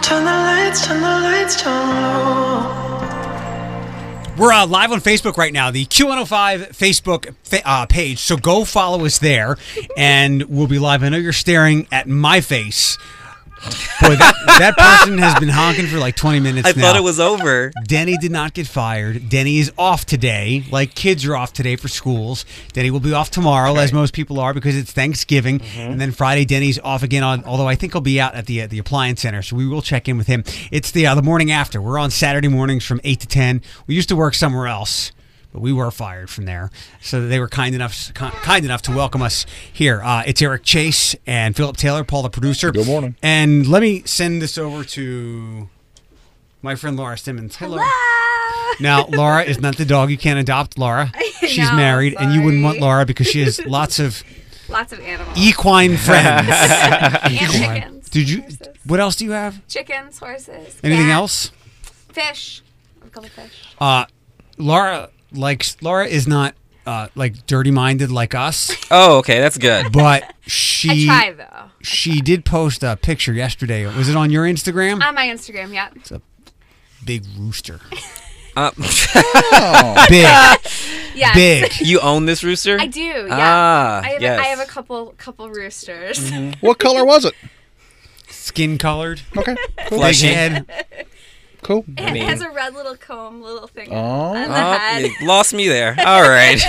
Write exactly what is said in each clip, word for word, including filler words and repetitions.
Turn the lights, turn the lights down low. We're uh, live on Facebook right now, the Q one oh five Facebook fa- uh, page. So go follow us there, and we'll be live. I know you're staring at my face. Boy, that, that person has been honking for like twenty minutes I now. thought it was over. Denny did not get fired. Denny is off today, like kids are off today for schools. Denny will be off tomorrow, Okay. as most people are, because it's Thanksgiving. Mm-hmm. And then Friday, Denny's off again, on. although I think he'll be out at the uh, the Appliance Center, so we will check in with him. It's the, uh, the morning after. We're on Saturday mornings from eight to ten. We used to work somewhere else, but we were fired from there. So they were kind enough kind enough to welcome us here. Uh, it's Eric Chase and Philip Taylor, Paul the producer. Good morning. And let me send this over to my friend Laura Simmons. Hey, Laura. Now, Laura is not the dog. You can't adopt Laura. She's No, married, and you wouldn't want sorry. Laura because she has lots of Lots of animals. equine friends. And Equine. chickens. Did you? Horses. What else do you have? Chickens, horses. Anything cats, else? Fish. A couple fish. Uh, Laura likes. Laura is not uh, like dirty-minded like us, Oh, okay, that's good. but she I try though. she did post a picture yesterday. Was it on your Instagram? On my Instagram, yeah. It's a big rooster. Uh, Big, Yes. big. you own this rooster? I do, yeah. Ah, I have, yes. a, I have a couple couple roosters. What color was it? Skin colored. Okay, cool. Big Flushy. head. Cool. It mean- has a red little comb, little thing Oh. on the Oh, head. you lost me there. All right.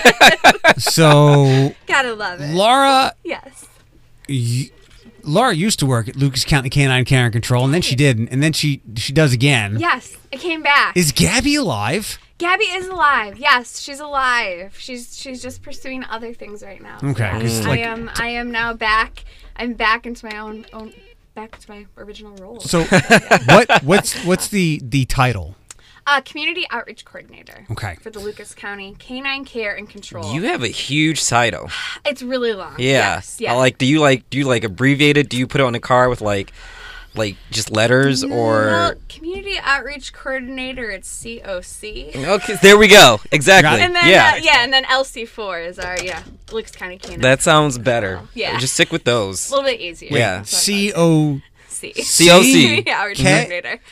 So Gotta love it. Laura, Yes. y- Laura used to work at Lucas County Canine Care and Control, and then she didn't, and then she she does again. Yes. It came back. Is Gabby alive? Gabby is alive. Yes, she's alive. She's she's just pursuing other things right now. Okay, Yes. 'cause, I like- am I am now back. I'm back into my own own back to my original role. So what what's what's the the title? Uh, community outreach coordinator. Okay. For the Lucas County Canine Care and Control. You have a huge title. It's really long. Yeah. Yes. Yeah. I like. Do you like? Do you like abbreviate it? Do you put it on a car with like, like just letters Well, or? community outreach coordinator. It's C O C. Okay, there we go. Exactly. And then yeah. uh, yeah, and then L C four is our yeah Lucas County Canine. That sounds better. Yeah. Just stick with a those. little bit easier. Yeah. C O C. C O C. Community outreach Okay. coordinator.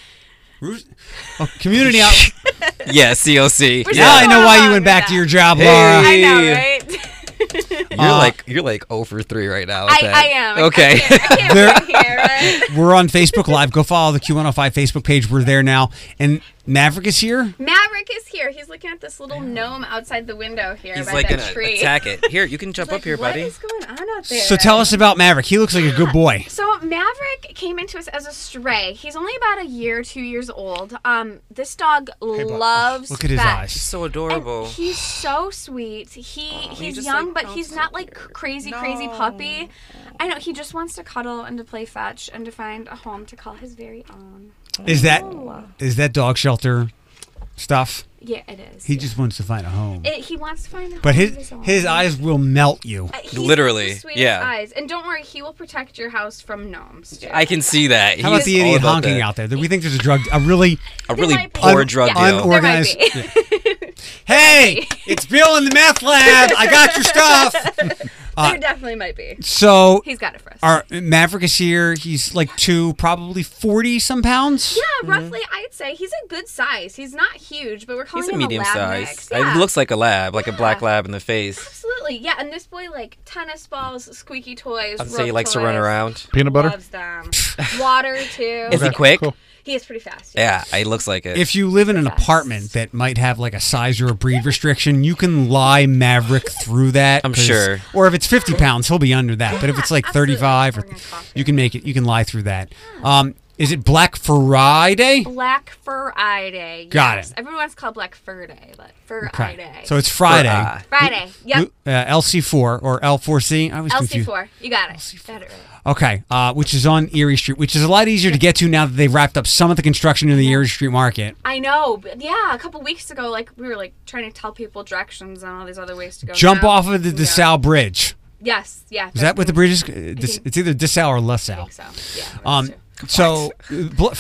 oh, Community Out. Yeah. C O C. We're Now still I know going why you along went with back that. to your job, Hey. Laura. I know, Hey. right? You're Uh, like you're like zero for three right now. With I, that. I am. Okay. I can't, I can't There- win here, right? We're on Facebook Live. Go follow the Q one oh five Facebook page. We're there now. And Maverick is here. Maverick is here. He's looking at this little gnome outside the window here He's by like that gonna tree. attack it. Here, you can jump Like, up here, what buddy. is going on out there? So tell us about Maverick. He looks like a good boy. So Maverick came into us as a stray. He's only about a year, two years old. Um, this dog bud. loves Look at his fetch. eyes. He's so And adorable. he's so sweet. He he's just, young, like, but he's pounces not on like it. crazy, crazy puppy. I know he just wants to cuddle and to play fetch and to find a home to call his very own. Is that Oh. is that dog shelter stuff? Yeah, it is. He yeah. just wants to find a home. It, he wants to find a But home his of his own. his eyes will melt you. Uh, he's Literally, the sweetest yeah. Eyes. And don't worry, he will protect your house from gnomes. Too. I can see that. How about He's the all idiot about honking that. out there? Do we think there's a drug, a really A There really might be. poor Un- drug yeah. deal. Unor- There might Organized- be. Hey, it's Bill in the meth lab. I got your stuff. Uh, there definitely might be. So He's got it for us. our Maverick is here. He's like two, probably forty some pounds. yeah, roughly, I'd say he's a good size. He's not huge, but we're calling He's a him medium a lab size. mix. Yeah. It looks like a lab, like a black Yeah. lab in the face. Absolutely, yeah. And this boy, like tennis balls, squeaky toys. I'd say he rope likes to run toys, around. Peanut butter? Loves them. Water too. Is he Okay, quick? cool. He is pretty fast. Yeah, it looks like it. If you live in an Yes. apartment that might have like a size or a breed restriction, you can lie Maverick through that. I'm 'cause- sure. Or if it's fifty pounds, he'll be under that. But if it's like absolutely. thirty-five, or We're gonna talk you can make it. You can lie through that. Um, is it Black Friday? Black Friday. Got yes. it. Everyone wants to call Black Fur Day, but Fur Okay. Day. So it's Friday. Uh, Friday. Yep. Uh, L C four or L four C. I was L C confused. four. You got it. Got it right. Okay, uh, which is on Erie Street, which is a lot easier to get to now that they've wrapped up some of the construction in the Erie Street Market. I know. But yeah, a couple weeks ago, like we were like trying to tell people directions and all these other ways to go. Jump now. off of the Yeah. DeSalle Bridge. Yes. Yeah. Is that what the bridge is? Uh, Dis- think- It's either DeSalle or I LaSalle. think so. Yeah. Um, that's true. so uh, bl- for the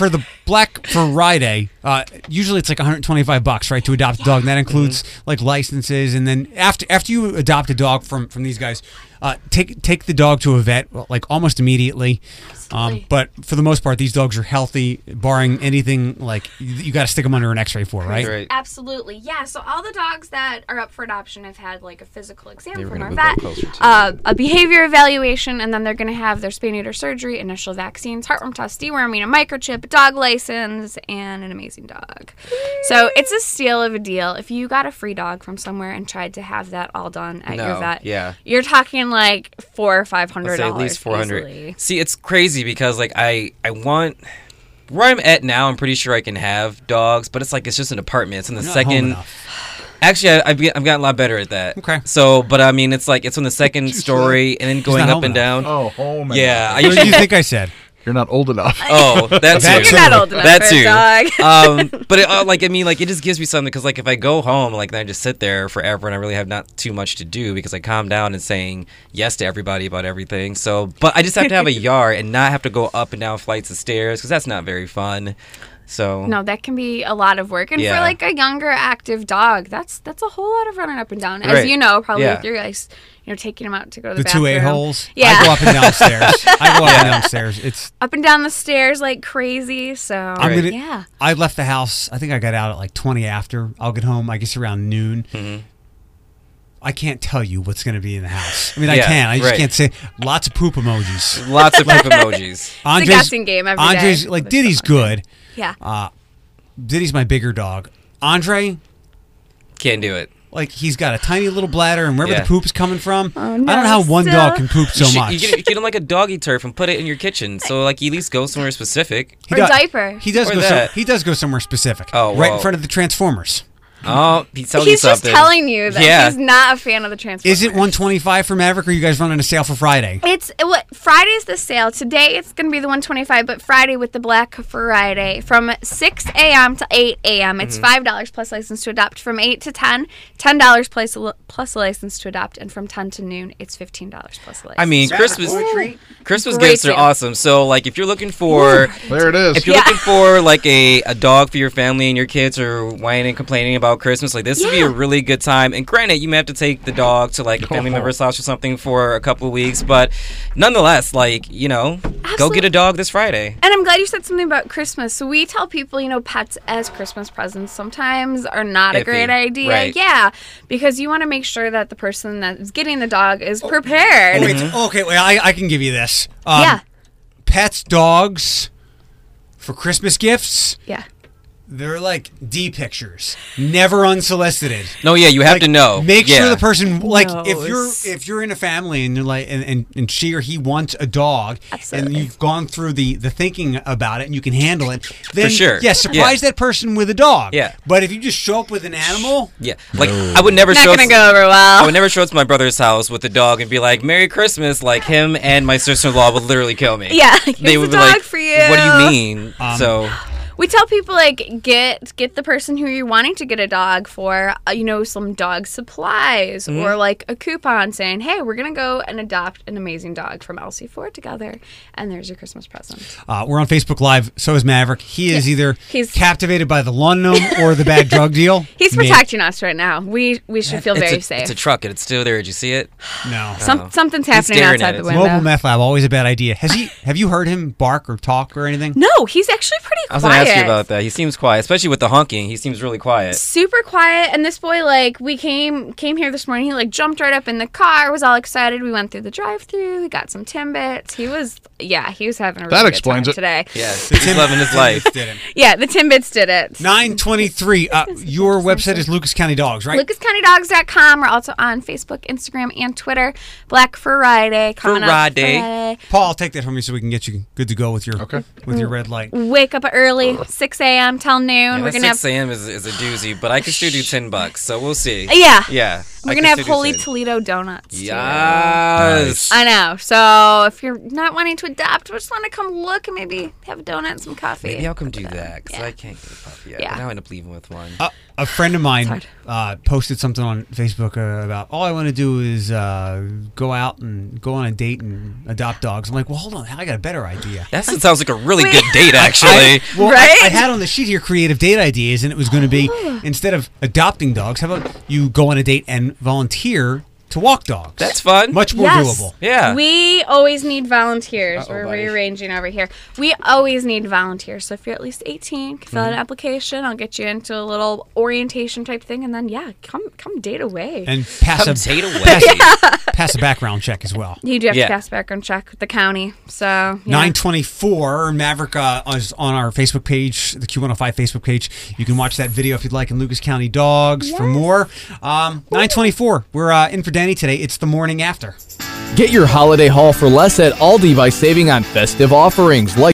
Black Friday, uh, usually it's like one hundred twenty-five bucks, right, to adopt a dog. And that includes like licenses, and then after after you adopt a dog from from these guys, uh, take take the dog to a vet like almost immediately. Um, but for the most part, these dogs are healthy, barring anything like you, you got to stick them under an X-ray for, right? Right. Absolutely, yeah. So all the dogs that are up for adoption have had like a physical exam Yeah, we're from gonna our move that vet, closer to uh, a behavior evaluation, and then they're going to have their spay neuter surgery, initial vaccines, heartworm test, deworming, a microchip, a dog license, and an amazing dog. So it's a steal of a deal. If you got a free dog from somewhere and tried to have that all done at your No, vet, yeah. you're talking like four or five I'd hundred say dollars at least four hundred. easily. See, it's crazy because like I I want where I'm at now. I'm pretty sure I can have dogs, but it's like it's just an apartment. It's in the You're not home second. enough. Actually, I, I've get- I've gotten a lot better at that. Okay. So, but I mean, it's like it's on the second story and then going not up home and enough. down. Oh, home. Yeah, I What did usually you think I said? You're not old enough. Oh, that That too. too. You're not old enough That for too. a dog. um, but it, uh, like I mean, like it just gives me something because like if I go home, like then I just sit there forever and I really have not too much to do because I calm down and saying yes to everybody about everything. So, but I just have to have a yard and not have to go up and down flights of stairs because that's not very fun. So No, that can be a lot of work, and Yeah. for like a younger, active dog, that's that's a whole lot of running up and down. As Right. you know, probably Yeah. with your guys, you know, taking them out to go to The the, two bathroom. a-holes? Yeah, I go up and downstairs. I go up and downstairs. It's up and down the stairs like crazy. So I'm gonna, yeah, I left the house. I think I got out at like twenty after. I'll get home, I guess, around noon. Mhm. I can't tell you what's going to be in the house. I mean, I Yeah, can. I just right. can't say. Lots of poop emojis. lots of poop emojis. it's a guessing game every day. Andre's like It's Diddy's fun. good. Yeah, Uh, Diddy's my bigger dog. Andre, Can't do it. like he's got a tiny little bladder, and wherever Yeah. the poop is coming from, Oh, I don't no, know how one still- dog can poop so you should, much. You get, you get him like a doggy turf and put it in your kitchen. So like you at least go somewhere specific. He or does- diaper. He does Or go. that. Some, he does go somewhere specific. Oh, right in well. front of the Transformers. Oh, he's telling you he's just something. telling you that Yeah. he's not a fan of the Transformers. Is it one twenty-five for Maverick, or are you guys running a sale for Friday? It's it, what Friday's the sale. Today it's gonna be the one twenty-five, but Friday with the Black Friday from six a.m. to eight a.m. It's five dollars plus license to adopt. From eight to ten, ten dollars plus a li- plus a license to adopt, and from ten to noon, it's fifteen dollars plus a license. I mean, Christmas treat. Christmas Great gifts are deal. awesome. So like if you're looking for There it is. if you're Yeah. looking for like a, a dog for your family and your kids are whining and complaining about Christmas, like this would be Yeah. a really good time. And granted, you may have to take the dog to like a family Oh. member's house or something for a couple of weeks, but nonetheless, like you know, go Absolutely. get a dog this Friday. And I'm glad you said something about Christmas. So we tell people, you know, pets as Christmas presents sometimes are not a Iffy. great idea. Right. Yeah, because you want to make sure that the person that's getting the dog is prepared. Oh, wait, okay, wait, I, I can give you this. Um, yeah, Pets, dogs, for Christmas gifts, yeah. they're like D pictures, never unsolicited. No, yeah, you have Like, to know. Make yeah. sure the person like if you're Knows. if you're in a family and you're like and, and, and she or he wants a dog Absolutely. and you've gone through the the thinking about it and you can handle it, then sure. yeah, surprise that person with a dog. Yeah. But if you just show up with an animal, Yeah, like I would never Not show. gonna up- go over I well. would never show up to my brother's house with a dog and be like, "Merry Christmas!" Like him and my sister-in-law would literally kill me. Yeah, here's they a would be dog like, for you. "What do you mean?" Um, so We tell people like get get the person who you're wanting to get a dog for, uh, you know, some dog supplies Mm-hmm. or like a coupon saying, "Hey, we're gonna go and adopt an amazing dog from L C four together," and there's your Christmas present. uh, we're on Facebook Live. So is Maverick. He is either He's- captivated by the lawn gnome or the bad drug deal. He's May- protecting us right now. We we should feel it's very a, safe. it's a truck and it's still there. Did you see it? No. Some, something's He's happening staring outside at the it. window. Mobile meth lab, always a bad idea. Has he? Have you heard him bark or talk or anything? No, he's actually pretty I was quiet. gonna ask you about that. He seems quiet, especially with the honking. He seems really quiet. Super quiet, and this boy like we came came here this morning. He like jumped right up in the car, was all excited. We went through the drive-through. We got some Timbits. He was yeah, he was having a really That good explains time it. today. Yeah, he's loving his life. Did him. Yeah, the Timbits did it. nine twenty-three. Uh, your website is Lucas County Dogs, right? lucas county dogs dot com. We're also on Facebook, Instagram, and Twitter. Black Friday coming up. Friday. Friday. Paul, I'll take that from you so we can get you good to go with your Okay. with your red light. Wake up early, six a.m. till noon. Yeah, We're that gonna have six a.m. is, is a doozy, but I can still do ten bucks, so we'll see. yeah. Yeah. We're I gonna can have see Holy this. Toledo donuts. too. Yes. I know. So if you're not wanting to adopt, or just want to come look and maybe have a donut and some coffee. Maybe I'll come do that because Yeah. I can't get a puppy yet. Yeah. But now I end up leaving with one. Uh, a friend of mine hard. uh, posted something on Facebook uh, about all I want to do is uh, go out and go on a date and adopt dogs. I'm like, well, hold on, I got a better idea. That sounds like a really Wait. good date, actually. I, well, I- Right? I, had on the sheet here creative date ideas, and it was going to be instead of adopting dogs, how about you go on a date and volunteer to walk dogs? That's fun. Much more Yes. doable. Yeah. We always need volunteers. Uh-oh, We're buddy. rearranging over here. We always need volunteers. So if you're at least eighteen, fill Mm-hmm. out an application. I'll get you into a little orientation type thing, and then yeah, come come date away. And pass Come a date away. pass, pass a background check as well. you do have Yeah. to pass a background check with the county. So yeah. nine twenty-four Maverick uh, is on our Facebook page, the Q one oh five Facebook page. You can watch that video if you'd like in Lucas County Dogs for more. Um, nine twenty-four We're uh, in for Danny today. It's the morning after. Get your holiday haul for less at Aldi by saving on festive offerings like